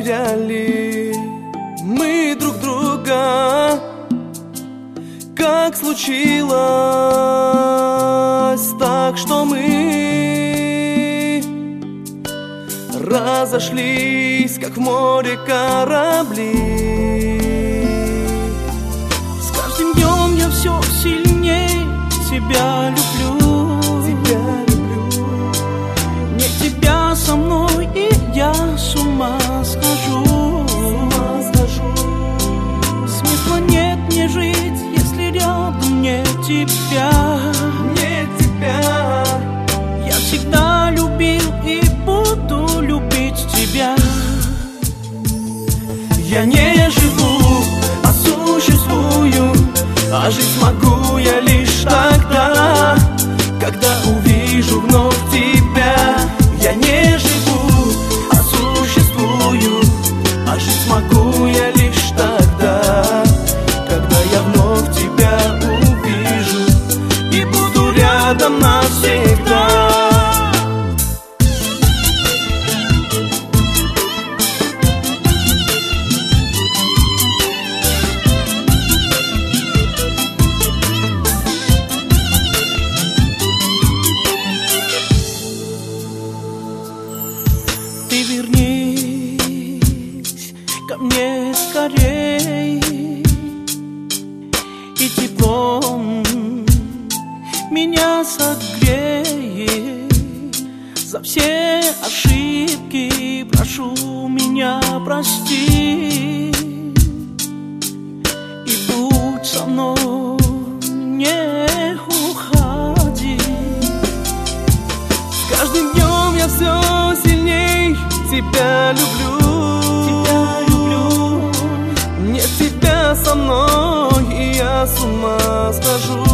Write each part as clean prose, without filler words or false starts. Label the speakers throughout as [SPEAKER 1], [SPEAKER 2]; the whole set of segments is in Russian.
[SPEAKER 1] потеряли мы друг друга. Как случилось так, что мы разошлись, как в море корабли.
[SPEAKER 2] С каждым днем я все сильнее тебя люблю. Нет тебя со мной, и я с ума схожу. Смысла нет мне жить, если рядом нет тебя. Я всегда любил и буду любить тебя.
[SPEAKER 1] Я не живу, а существую, а жить смогу я лишь тогда, когда увижу вновь тебя. Я не живу, а существую, а жить смогу я лишь тогда, когда я вновь тебя увижу и буду рядом навсегда.
[SPEAKER 2] Ты вернись ко мне скорей, и теплом меня согрей. За все ошибки прошу меня прости, и будь со мной, не уходи.
[SPEAKER 1] С каждым днем я все сильней тебя люблю. Нет тебя со мной, и я с ума схожу.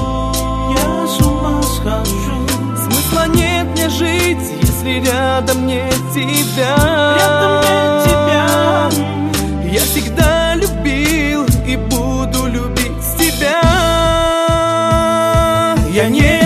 [SPEAKER 1] Смысла нет мне жить, если рядом нет тебя. Я всегда любил и буду любить тебя. Я не